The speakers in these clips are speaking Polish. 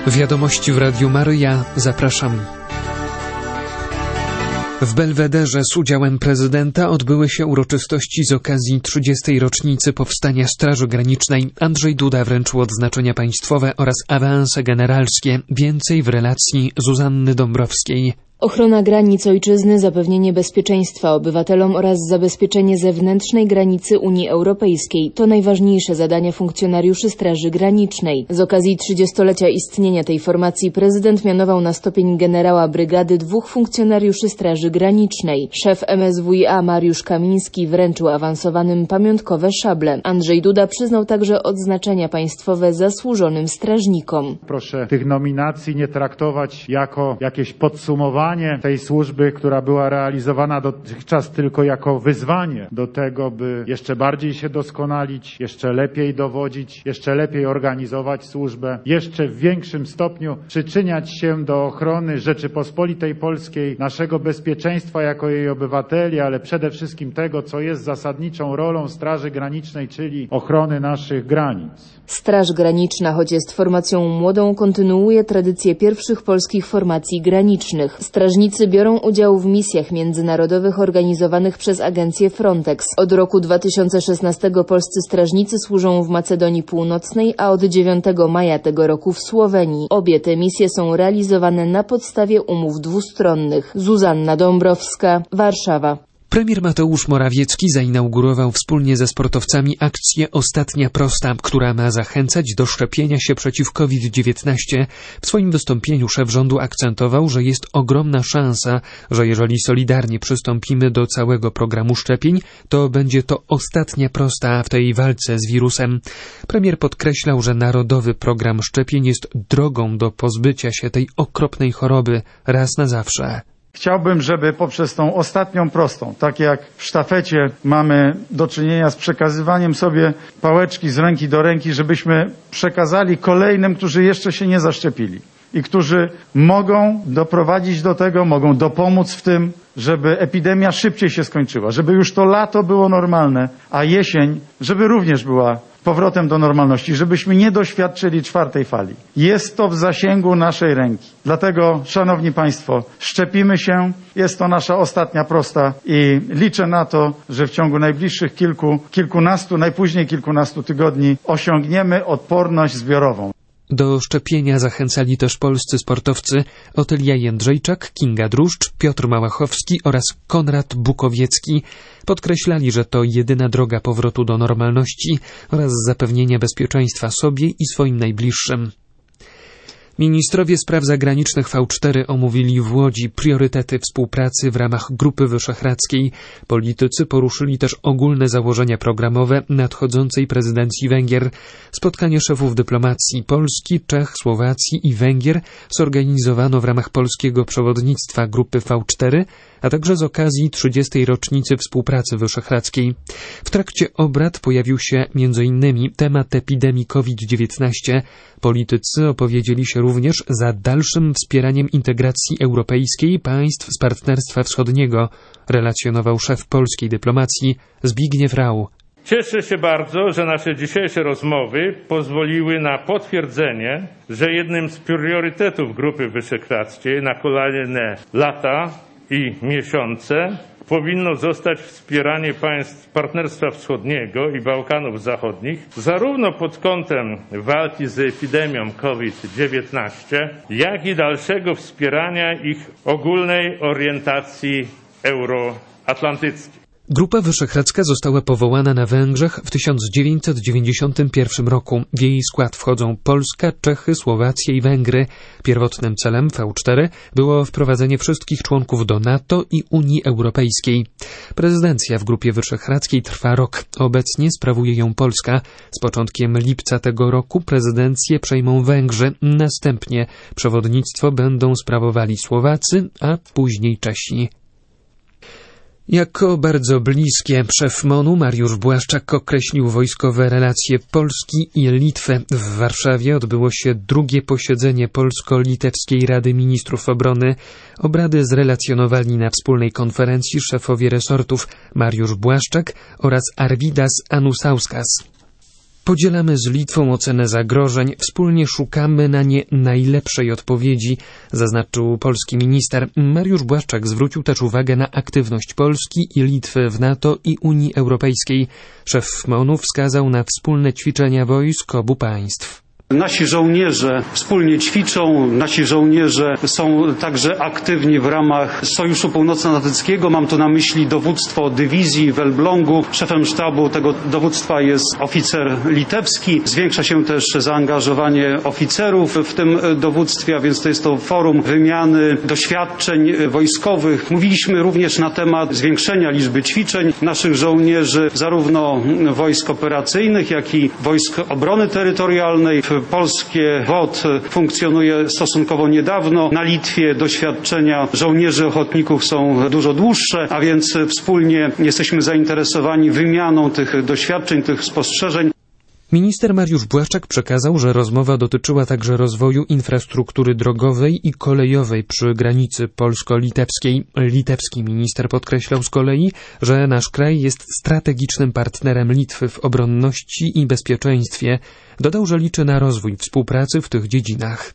Wiadomości w Radiu Maryja. Zapraszam. W Belwederze z udziałem prezydenta odbyły się uroczystości z okazji 30. rocznicy powstania Straży Granicznej. Andrzej Duda wręczył odznaczenia państwowe oraz awanse generalskie. Więcej w relacji Zuzanny Dąbrowskiej. Ochrona granic ojczyzny, zapewnienie bezpieczeństwa obywatelom oraz zabezpieczenie zewnętrznej granicy Unii Europejskiej to najważniejsze zadania funkcjonariuszy Straży Granicznej. Z okazji 30-lecia istnienia tej formacji prezydent mianował na stopień generała brygady 2 funkcjonariuszy Straży Granicznej. Szef MSWiA Mariusz Kamiński wręczył awansowanym pamiątkowe szable. Andrzej Duda przyznał także odznaczenia państwowe zasłużonym strażnikom. Proszę tych nominacji nie traktować jako jakieś podsumowanie tej służby, która była realizowana dotychczas, tylko jako wyzwanie do tego, by jeszcze bardziej się doskonalić, jeszcze lepiej dowodzić, jeszcze lepiej organizować służbę, jeszcze w większym stopniu przyczyniać się do ochrony Rzeczypospolitej Polskiej, naszego bezpieczeństwa jako jej obywateli, ale przede wszystkim tego, co jest zasadniczą rolą Straży Granicznej, czyli ochrony naszych granic. Straż Graniczna, choć jest formacją młodą, kontynuuje tradycję pierwszych polskich formacji granicznych. Strażnicy biorą udział w misjach międzynarodowych organizowanych przez agencję Frontex. Od roku 2016 polscy strażnicy służą w Macedonii Północnej, a od 9 maja tego roku w Słowenii. Obie te misje są realizowane na podstawie umów dwustronnych. Zuzanna Dąbrowska, Warszawa. Premier Mateusz Morawiecki zainaugurował wspólnie ze sportowcami akcję Ostatnia Prosta, która ma zachęcać do szczepienia się przeciw COVID-19. W swoim wystąpieniu szef rządu akcentował, że jest ogromna szansa, że jeżeli solidarnie przystąpimy do całego programu szczepień, to będzie to ostatnia prosta w tej walce z wirusem. Premier podkreślał, że narodowy program szczepień jest drogą do pozbycia się tej okropnej choroby raz na zawsze. Chciałbym, żeby poprzez tą ostatnią prostą, tak jak w sztafecie mamy do czynienia z przekazywaniem sobie pałeczki z ręki do ręki, żebyśmy przekazali kolejnym, którzy jeszcze się nie zaszczepili i którzy mogą doprowadzić do tego, mogą dopomóc w tym, żeby epidemia szybciej się skończyła, żeby już to lato było normalne, a jesień, żeby również była powrotem do normalności, żebyśmy nie doświadczyli 4. fali. Jest to w zasięgu naszej ręki. Dlatego, szanowni państwo, szczepimy się. Jest to nasza ostatnia prosta i liczę na to, że w ciągu najbliższych kilkunastu, najpóźniej kilkunastu tygodni osiągniemy odporność zbiorową. Do szczepienia zachęcali też polscy sportowcy Otylia Jędrzejczak, Kinga Druszcz, Piotr Małachowski oraz Konrad Bukowiecki. Podkreślali, że to jedyna droga powrotu do normalności oraz zapewnienia bezpieczeństwa sobie i swoim najbliższym. Ministrowie spraw zagranicznych V4 omówili w Łodzi priorytety współpracy w ramach Grupy Wyszehradzkiej. Politycy poruszyli też ogólne założenia programowe nadchodzącej prezydencji Węgier. Spotkanie szefów dyplomacji Polski, Czech, Słowacji i Węgier zorganizowano w ramach polskiego przewodnictwa Grupy V4, a także z okazji 30. rocznicy współpracy wyszehradzkiej. W trakcie obrad pojawił się m.in. temat epidemii COVID-19. Politycy opowiedzieli się również za dalszym wspieraniem integracji europejskiej państw z Partnerstwa Wschodniego, relacjonował szef polskiej dyplomacji Zbigniew Rau. Cieszę się bardzo, że nasze dzisiejsze rozmowy pozwoliły na potwierdzenie, że jednym z priorytetów Grupy Wyszehradzkiej na kolejne lata i miesiące powinno zostać wspieranie państw Partnerstwa Wschodniego i Bałkanów Zachodnich, zarówno pod kątem walki z epidemią COVID-19, jak i dalszego wspierania ich ogólnej orientacji euroatlantyckiej. Grupa Wyszehradzka została powołana na Węgrzech w 1991 roku. W jej skład wchodzą Polska, Czechy, Słowacja i Węgry. Pierwotnym celem V4 było wprowadzenie wszystkich członków do NATO i Unii Europejskiej. Prezydencja w Grupie Wyszehradzkiej trwa rok. Obecnie sprawuje ją Polska. Z początkiem lipca tego roku prezydencję przejmą Węgrzy. Następnie przewodnictwo będą sprawowali Słowacy, a później Czesi. Jako bardzo bliskie szef MON-u Mariusz Błaszczak określił wojskowe relacje Polski i Litwy. W Warszawie odbyło się drugie posiedzenie Polsko-Litewskiej Rady Ministrów Obrony. Obrady zrelacjonowali na wspólnej konferencji szefowie resortów Mariusz Błaszczak oraz Arvydas Anusauskas. Podzielamy z Litwą ocenę zagrożeń, wspólnie szukamy na nie najlepszej odpowiedzi, zaznaczył polski minister. Mariusz Błaszczak zwrócił też uwagę na aktywność Polski i Litwy w NATO i Unii Europejskiej. Szef MON-u wskazał na wspólne ćwiczenia wojsk obu państw. Nasi żołnierze wspólnie ćwiczą, nasi żołnierze są także aktywni w ramach Sojuszu Północnoatlantyckiego. Mam tu na myśli dowództwo dywizji w Elblągu. Szefem sztabu tego dowództwa jest oficer litewski. Zwiększa się też zaangażowanie oficerów w tym dowództwie, a więc to jest to forum wymiany doświadczeń wojskowych. Mówiliśmy również na temat zwiększenia liczby ćwiczeń naszych żołnierzy, zarówno wojsk operacyjnych, jak i wojsk obrony terytorialnej. Polskie WOT funkcjonuje stosunkowo niedawno. Na Litwie doświadczenia żołnierzy ochotników są dużo dłuższe, a więc wspólnie jesteśmy zainteresowani wymianą tych doświadczeń, tych spostrzeżeń. Minister Mariusz Błaszczak przekazał, że rozmowa dotyczyła także rozwoju infrastruktury drogowej i kolejowej przy granicy polsko-litewskiej. Litewski minister podkreślał z kolei, że nasz kraj jest strategicznym partnerem Litwy w obronności i bezpieczeństwie. Dodał, że liczy na rozwój współpracy w tych dziedzinach.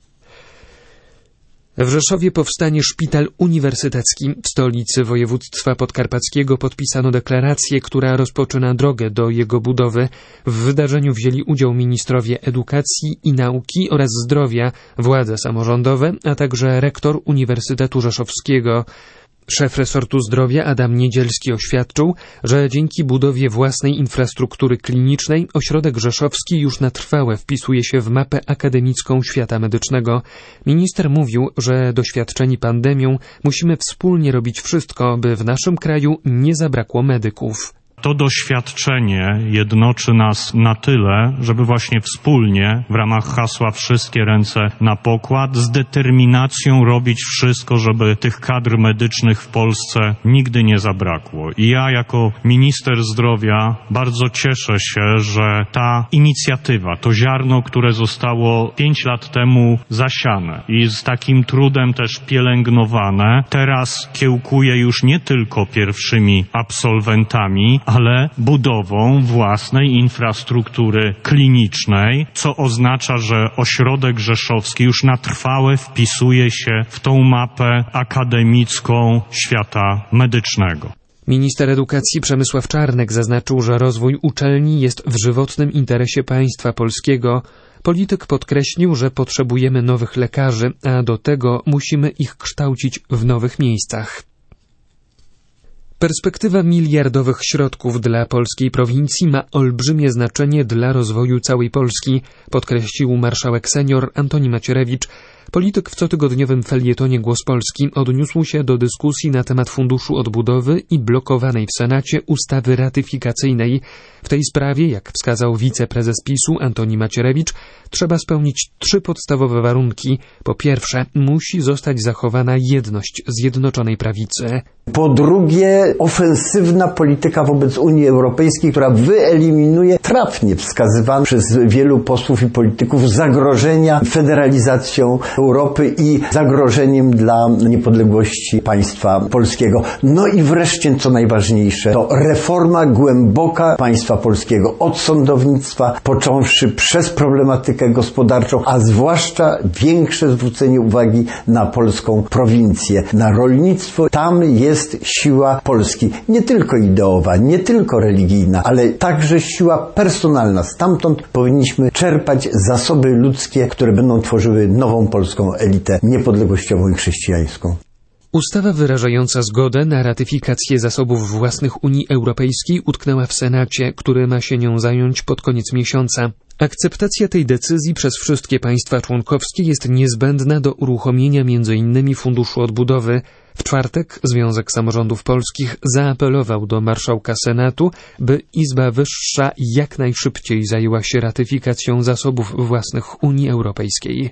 W Rzeszowie powstanie szpital uniwersytecki. W stolicy województwa podkarpackiego podpisano deklarację, która rozpoczyna drogę do jego budowy. W wydarzeniu wzięli udział ministrowie edukacji i nauki oraz zdrowia, władze samorządowe, a także rektor Uniwersytetu Rzeszowskiego. Szef resortu zdrowia Adam Niedzielski oświadczył, że dzięki budowie własnej infrastruktury klinicznej ośrodek rzeszowski już na trwałe wpisuje się w mapę akademicką świata medycznego. Minister mówił, że doświadczeni pandemią musimy wspólnie robić wszystko, by w naszym kraju nie zabrakło medyków. To doświadczenie jednoczy nas na tyle, żeby właśnie wspólnie w ramach hasła wszystkie ręce na pokład z determinacją robić wszystko, żeby tych kadr medycznych w Polsce nigdy nie zabrakło. I ja jako minister zdrowia bardzo cieszę się, że ta inicjatywa, to ziarno, które zostało 5 lat temu zasiane i z takim trudem też pielęgnowane, teraz kiełkuje już nie tylko pierwszymi absolwentami, ale budową własnej infrastruktury klinicznej, co oznacza, że ośrodek rzeszowski już na trwałe wpisuje się w tą mapę akademicką świata medycznego. Minister edukacji Przemysław Czarnek zaznaczył, że rozwój uczelni jest w żywotnym interesie państwa polskiego. Polityk podkreślił, że potrzebujemy nowych lekarzy, a do tego musimy ich kształcić w nowych miejscach. Perspektywa miliardowych środków dla polskiej prowincji ma olbrzymie znaczenie dla rozwoju całej Polski, podkreślił marszałek senior Antoni Macierewicz. Polityk w cotygodniowym felietonie Głos Polski odniósł się do dyskusji na temat Funduszu Odbudowy i blokowanej w Senacie ustawy ratyfikacyjnej. W tej sprawie, jak wskazał wiceprezes PiS-u Antoni Macierewicz, trzeba spełnić 3 podstawowe warunki. Po pierwsze, musi zostać zachowana jedność Zjednoczonej Prawicy. Po drugie, ofensywna polityka wobec Unii Europejskiej, która wyeliminuje trafnie wskazywane przez wielu posłów i polityków zagrożenia federalizacją Europy i zagrożeniem dla niepodległości państwa polskiego. No i wreszcie, co najważniejsze, to reforma głęboka państwa polskiego od sądownictwa, począwszy przez problematykę gospodarczą, a zwłaszcza większe zwrócenie uwagi na polską prowincję, na rolnictwo. Tam jest siła Polski, nie tylko ideowa, nie tylko religijna, ale także siła personalna. Stamtąd powinniśmy czerpać zasoby ludzkie, które będą tworzyły nową polską elitę niepodległościową i chrześcijańską. Ustawa wyrażająca zgodę na ratyfikację zasobów własnych Unii Europejskiej utknęła w Senacie, który ma się nią zająć pod koniec miesiąca. Akceptacja tej decyzji przez wszystkie państwa członkowskie jest niezbędna do uruchomienia m.in. Funduszu Odbudowy. W czwartek Związek Samorządów Polskich zaapelował do marszałka Senatu, by Izba Wyższa jak najszybciej zajęła się ratyfikacją zasobów własnych Unii Europejskiej.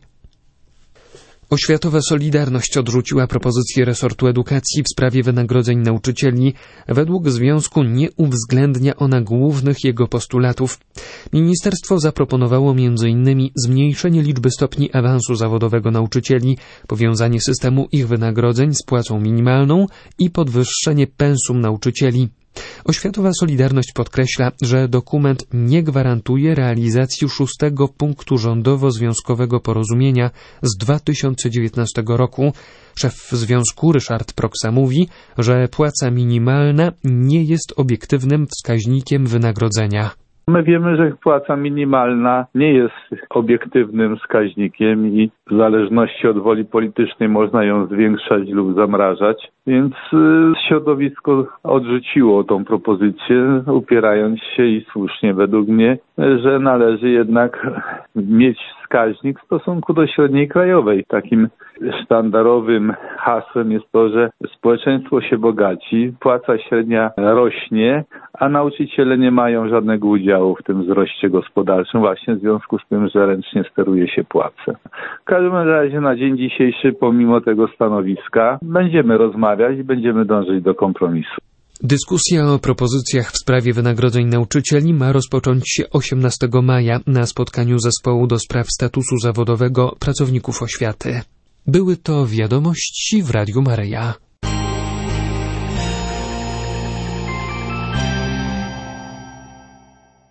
Oświatowa Solidarność odrzuciła propozycję resortu edukacji w sprawie wynagrodzeń nauczycieli. Według związku nie uwzględnia ona głównych jego postulatów. Ministerstwo zaproponowało m.in. zmniejszenie liczby stopni awansu zawodowego nauczycieli, powiązanie systemu ich wynagrodzeń z płacą minimalną i podwyższenie pensum nauczycieli. Oświatowa Solidarność podkreśla, że dokument nie gwarantuje realizacji 6. punktu rządowo-związkowego porozumienia z 2019 roku. Szef związku Ryszard Proksa mówi, że płaca minimalna nie jest obiektywnym wskaźnikiem wynagrodzenia. My wiemy, że płaca minimalna nie jest obiektywnym wskaźnikiem i w zależności od woli politycznej można ją zwiększać lub zamrażać, więc środowisko odrzuciło tą propozycję, upierając się i słusznie według mnie, że należy jednak mieć wskaźnik w stosunku do średniej krajowej. Takim sztandarowym hasłem jest to, że społeczeństwo się bogaci, płaca średnia rośnie, a nauczyciele nie mają żadnego udziału w tym wzroście gospodarczym właśnie w związku z tym, że ręcznie steruje się płace. W każdym razie na dzień dzisiejszy, pomimo tego stanowiska, będziemy rozmawiać i będziemy dążyć do kompromisu. Dyskusja o propozycjach w sprawie wynagrodzeń nauczycieli ma rozpocząć się 18 maja na spotkaniu Zespołu do spraw statusu zawodowego pracowników oświaty. Były to wiadomości w Radiu Maryja.